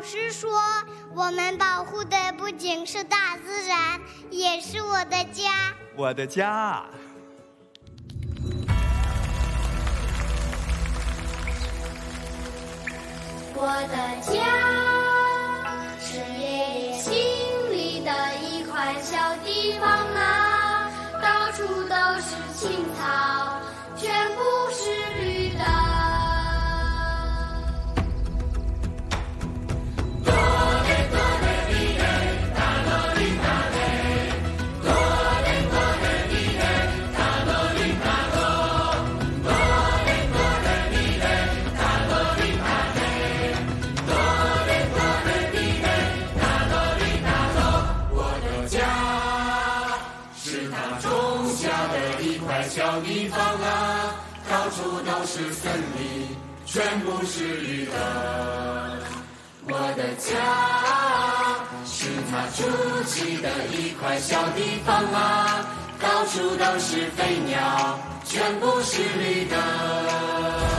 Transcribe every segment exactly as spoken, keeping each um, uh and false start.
老师说，我们保护的不仅是大自然，也是我的家。 我的家。 我的家是爷爷心里的一块小地方啊，到处都是青草，全部是绿的。 小地方啊，到处都是森林，全部是绿的。我的家是他筑起的一块小地方啊，到处都是飞鸟，全部是绿的。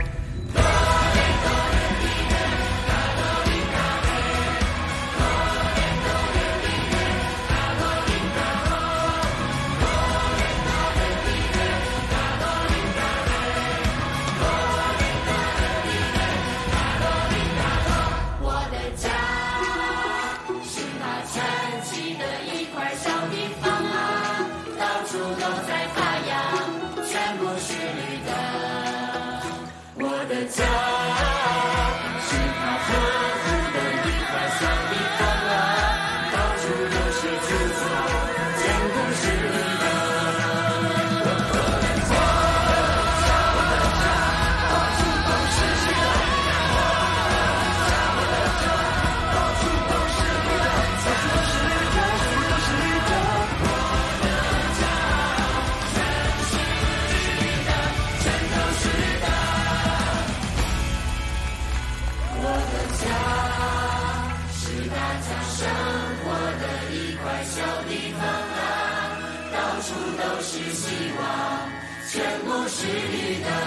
家是他呵护的一块小地方啊，到处都是青草，全部是绿的。我的家，我的家，到处都是绿的。我的家，到处都是绿的，到处都是绿的，到处都是绿的。我的家，全是绿的，全都是绿的。我的家是大家生活的一块小地方啊，到处都是希望，全部是绿的。